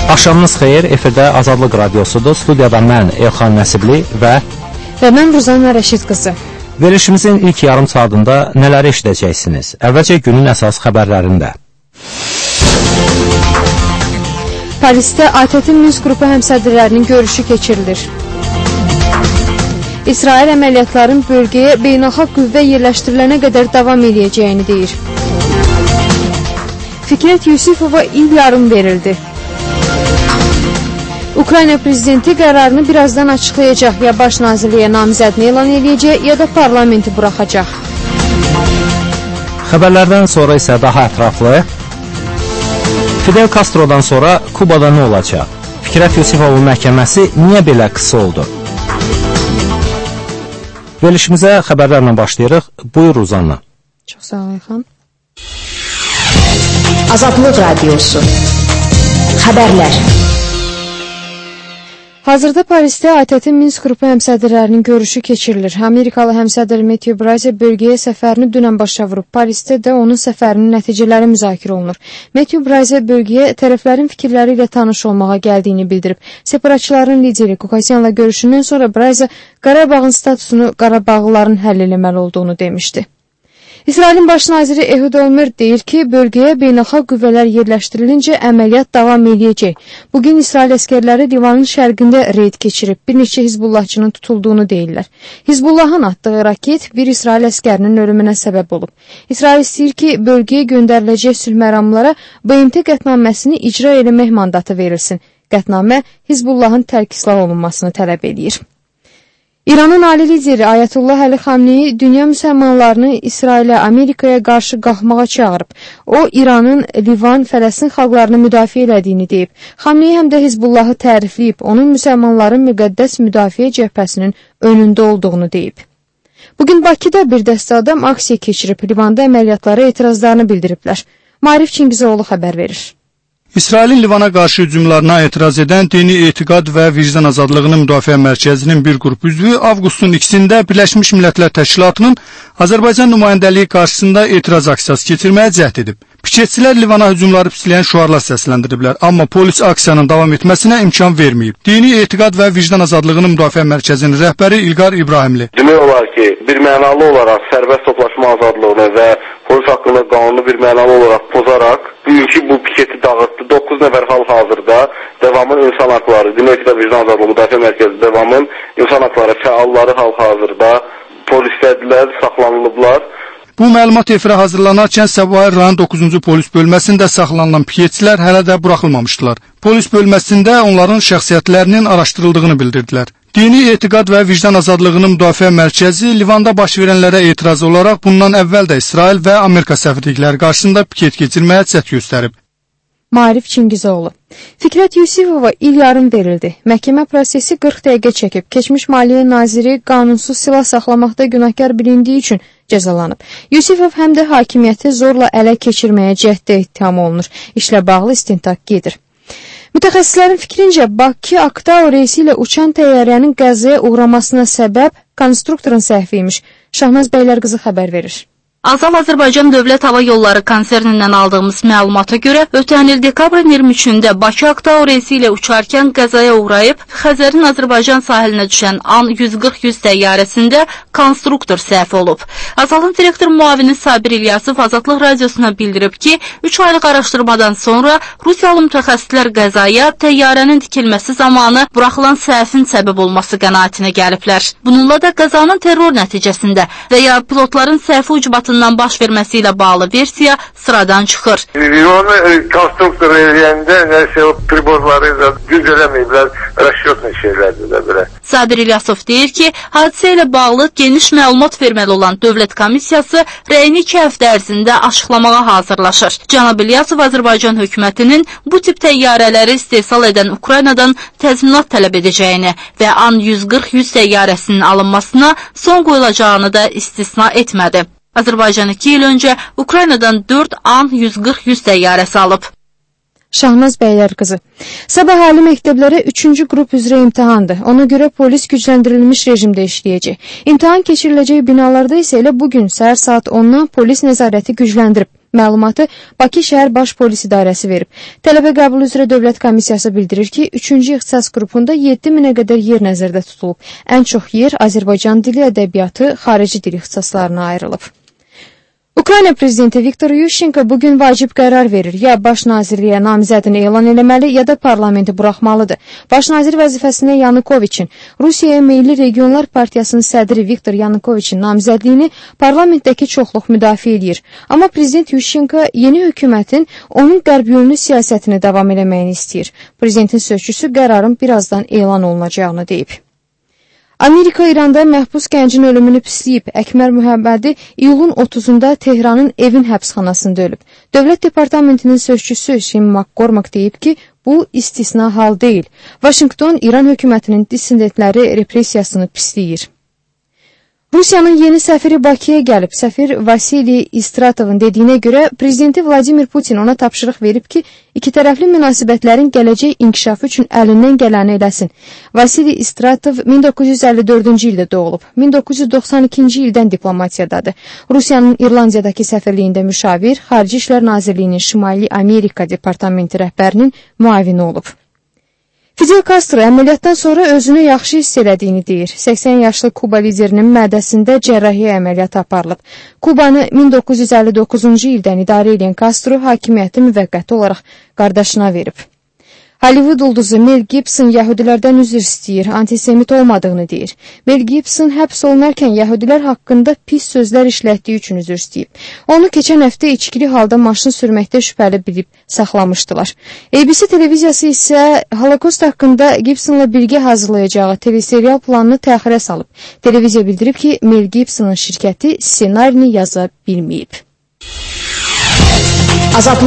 Axşamınız xeyir, efirdə Azadlıq Radiosudur. Studiyada mən Elxan Nəsibli və mən Ruzanna Rəşid qızı. Verilişimizin ilk yarım saatında nələri eşidəcəksiniz? Əvvəlcə günün əsas xəbərlərində. Parisdə ATƏT-in Minsk qrupu həmsədrlərinin görüşü keçirilir. İsrail əməliyyatların bölgəyə beynəlxalq qüvvə yerləşdirilənə qədər davam edəcəyini deyir. Fikrət Yusifova il yarım verildi. Ukrayna prezidenti qərarını birazdan açıqlayacaq, ya baş nazirliyə namizədini elan edəcək, ya da parlamenti buraxacaq. Xəbərlərdən sonra isə daha ətraflı. Fidel Castro'dan sonra Kubada nə olacaq? Fikrət Yusifovun məhkəməsi niyə belə qısa oldu? Verilişimizə xəbərlərlə başlayırıq. Buyur Ruzanna. Çox sağ ol Elxan. Azadlıq Radiosu. Xəbərlər. Hazırda Parisdə ATƏT-in Minsk qrupu həmsədrlərinin görüşü keçirilir. Amerikalı həmsədr Matthew Bryce bölgəyə səfərini dünən başa vurub. Parisdə də onun səfərinin nəticələri müzakirə olunur. Matthew Bryce bölgəyə tərəflərin fikirləri ilə tanış olmağa gəldiyini bildirib. Separatçıların lideri Qukasyanla görüşündən sonra Bryce Qarabağın statusunu Qarabağlıların həll eləməli olduğunu demişdi. İsrailin baş naziri Ehud Olmert deyir ki, bölgəyə beynəlxalq qüvvələr yerləşdirilincə əməliyyat davam edəcək. Bugün İsrail əskərləri Livanın şərqində reyd keçirib, bir neçə Hizbullahçının tutulduğunu deyirlər. Hizbullahın atdığı raket bir İsrail əskərinin ölümünə səbəb olub. İsrail istəyir ki, bölgəyə göndəriləcək sülh məramlara BMT qətnaməsini icra eləmək mandatı verilsin. Qətnamə Hizbullahın tərk islah olunmasını tələb edir. İranın ali lideri Ayətullah Əli Xamneyi dünya müsəlmanlarını İsrailə, Amerikaya qarşı qalxmağa çağırıb. O, İranın Livan, Fələstin xalqlarını müdafiə elədiyini deyib. Xamneyi həm də Hizbullahı tərifləyib, onun müsəlmanların müqəddəs müdafiə cəbhəsinin önündə olduğunu deyib. Bugün Bakıda bir dəstə adam aksiya keçirib, Livanda əməliyyatlara etirazlarını bildiriblər. Maarif Çingizoğlu xəbər verir. İsrailin Livana qarşı hücumlarına etiraz edən Dini Etiqad və Vicdan Azadlığını Müdafiə Mərkəzinin bir qrup üzvü avqustun 2-də Birləşmiş Millətlər Təşkilatının Azərbaycan nümayəndəliyi qarşısında etiraz aksiyası keçirməyə cəhd edib. Piketçilər Livana hücumları pisləyən şüarlar səsləndiriblər, amma polis aksiyanın davam etməsinə imkan verməyib. Dini Etiqad və Vicdan Azadlığını Müdafiə Mərkəzinin rəhbəri İlqar İbrahimli. Demək olar ki, bir mənalı olaraq sərbəst toplaşma azadlığını və polis haqqında qanunu bir mənalı olaraq pozaraq bugünkü bu piketi dağıtdı. 9 nəfər hal-hazırda devamın insan haqları, Dini Etiqad Vicdan Azadlığı Müdafiə Mərkəzi devamın insan haqları fəalları hal-hazırda polislərdilər, saxlanılıblar. Bu məlumat efirə hazırlanarkən Səbail rayon 9-cu polis bölməsində saxlanılan piketçilər hələ də buraxılmamışdılar. Polis bölməsində onların şəxsiyyətlərinin araşdırıldığını bildirdilər. Dini Etiqad və Vicdan Azadlığını Müdafiə Mərkəzi Livanda baş verənlərə etiraz olaraq bundan əvvəl də İsrail və Amerika səfirlikləri qarşısında piket keçirməyə cəhd göstərib. Maarif Çingizoğlu. Fikrət Yusifova il yarım verildi. Məhkəmə prosesi 40 dəqiqə çəkib. Keçmiş Maliyyə naziri qanunsuz silah saxlamaqda günahkar bilindiyi üçün cəzalanıb. Yusifov həm də hakimiyyəti zorla ələ keçirməyə cəhddə ittiham olunur. İşlə bağlı istintaq gedir. Mütəxəssislərin fikrincə, Bakı-Aktau reysi ilə uçan təyyarənin qəzaya uğramasına səbəb konstruktorun səhvi imiş. Şahnaz Bəylərqızı xəbər verir. Azal Azərbaycan Dövlət Hava Yolları konsernindən aldığımız məlumata görə, ötən il dekabrın 23-də Bakı-Aktau reysi ilə uçarkən qəzaya uğrayıb, Xəzərin Azərbaycan sahilinə düşən AN-140-100 təyyarəsində konstruktor səhv olub. Azalın direktor müavini Sabir İlyasov Azadlıq Radiosuna bildirib ki, 3 aylıq araşdırmadan sonra Rusiyalı mütəxəssislər qəzaya təyyarənin tikilməsi zamanı buraxılan səhvin səbəb olması qənaətinə gəliblər. Bununla da qəzanın terror nəticəsində və ya pilotların səhvi ucbatından baş verməsi ilə bağlı versiya sıradan çıxır. Onu konstruktor eləyəndə nəsə o pribozları da düz eləməyiblər, rəşyotla şeylərdir də belə. Sabir İlyasov deyir ki, hadisə ilə bağlı geniş məlumat verməli olan Dövlət Komissiyası rəyini 2 həftə ərzində açıqlamağa hazırlaşır. Cənab İlyasov Azərbaycan hökumətinin bu tip təyyarələri istehsal edən Ukraynadan təzminat tələb edəcəyini və AN-140-100 təyyarəsinin alınmasına son qoyulacağını da istisna etmədi. Azərbaycan 2 il öncə Ukraynadan 4 AN-140-100 təyyarəsi alıb. Şahnaz Bəylərqızı. Sabah ali məktəblərə 3-cü qrup üzrə imtahandır. Ona görə polis gücləndirilmiş rejimdə işləyəcək. İmtahan keçiriləcək binalarda isə elə bugün səhər saat 10-dan polis nəzarəti gücləndirib. Məlumatı Bakı şəhər baş polis idarəsi verib. Tələbə qəbul üzrə dövlət komissiyası bildirir ki, 3-cü ixtisas qrupunda 7000-ə qədər yer nəzərdə tutulub. Ən çox yer Azərbaycan dili, ədəbiyyatı, xarici dil ixtisaslarına ayrılıb. Ukrayna prezidenti Viktor Yushchenko bugün vacib qərar verir. Ya baş nazirliyə namizədini elan eləməli, ya da parlamenti buraxmalıdır. Baş nazir vəzifəsinə Yanukoviçin, Rusiyaya meyilli Regionlar Partiyasının sədri Viktor Yanukoviçin namizədliyini parlamentdəki çoxluq müdafiə edir. Amma prezident Yushchenko yeni hökumətin onun qərb yönlü siyasətini davam eləməyini istəyir. Prezidentin sözçüsü qərarın birazdan elan olunacağını deyib. Amerika İranda məhbus gəncin ölümünü pisləyib. Əkmər Mühəmmədi iyulun 30-da Tehranın evin həbsxanasında ölüb. Dövlət Departamentinin sözçüsü Jim McCormack deyib ki, bu istisna hal deyil. Vaşinqton İran hökumətinin dissidentləri repressiyasını pisləyir. Rusiyanın yeni səfiri Bakıya gəlib. Səfir Vasili Istratovun dediyinə görə prezidenti Vladimir Putin ona tapşırıq verib ki, ikitərəfli münasibətlərin gələcək inkişafı üçün əlindən gələni eləsin. Vasili Istratov 1954-cü ildə doğulub. 1992-ci ildən diplomatiyadadır. Rusiyanın İrlandiyadakı səfirliyində müşavir, Xarici İşlər Nazirliyinin Şimali Amerika Departamenti rəhbərinin müavini olub. Fidel Castro əməliyyatdan sonra özünü yaxşı hiss elədiyini deyir. 80 yaşlı Kuba liderinin mədəsində cərrahiyyə əməliyyatı aparılıb. Kubanı 1959-cu ildən idarə edən Castro hakimiyyəti müvəqqəti olaraq qardaşına verib. Hollywood ulduzu Mel Gibson yəhudilərdən üzr istəyir, antisemit olmadığını deyir. Mel Gibson həbs olunarkən yəhudilər haqqında pis sözlər işlətdiyi üçün üzr istəyib. Onu keçən həftə içkili halda maşın sürməkdə şübhəli bilib saxlamışdılar. ABC televiziyası isə Holokost haqqında Gibsonla birgə hazırlayacağı teleserial planını təxirə salıb. Televiziya bildirib ki, Mel Gibsonun şirkəti ssenarini yaza bilməyib.